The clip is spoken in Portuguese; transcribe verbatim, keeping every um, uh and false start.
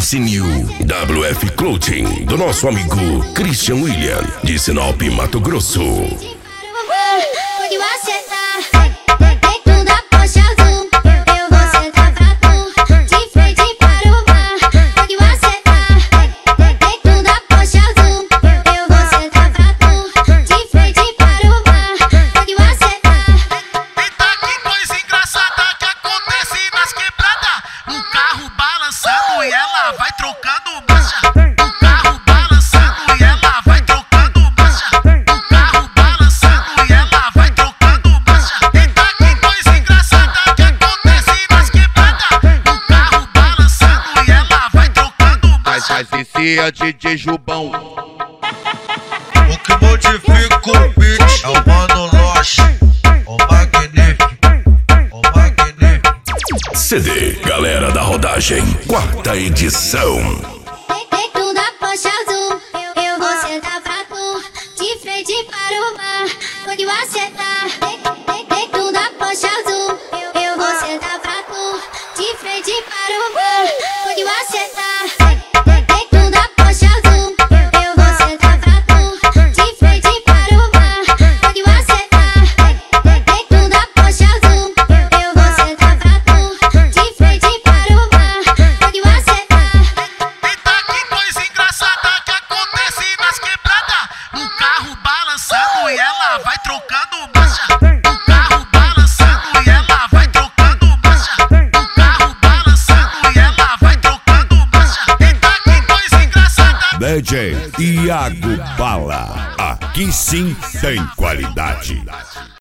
Patrocínio W F Clothing, do nosso amigo Christian William, de Sinop, Mato Grosso. E ela vai trocando marcha. O carro balançando e ela vai trocando marcha. O carro balançando e ela vai trocando marcha. Eita, que coisa engraçada que acontece nas quebradas. O carro balançando e ela vai trocando marcha. Mas esse é D J Jubão. O que modifica o beat é o Mano Loche, o magnífico, o magnífico. C D Galera da Rodagem, quarta edição. Dentro da Porsche azul, eu, eu vou sentar pra tu, de frente para o mar, quando eu acertar. Dentro da Porsche azul, eu, eu vou sentar pra tu, de frente para o mar, quando eu acertar. Dentro da Porsche azul, eu, eu vou sentar pra tu, de frente para o mar, quando eu acertar. Dentro da Porsche azul, eu, eu vou sentar pra tu, de frente para o mar, quando eu acertar. Eita, que coisa engraçada que acontece nas quebradas. O carro balançando e ela vai trocando marcha. O carro balançando e ela vai trocando marcha. O carro balançando e ela vai trocando marcha. Eita, que coisa engraçada. D J Iago Bala, aqui sim tem qualidade.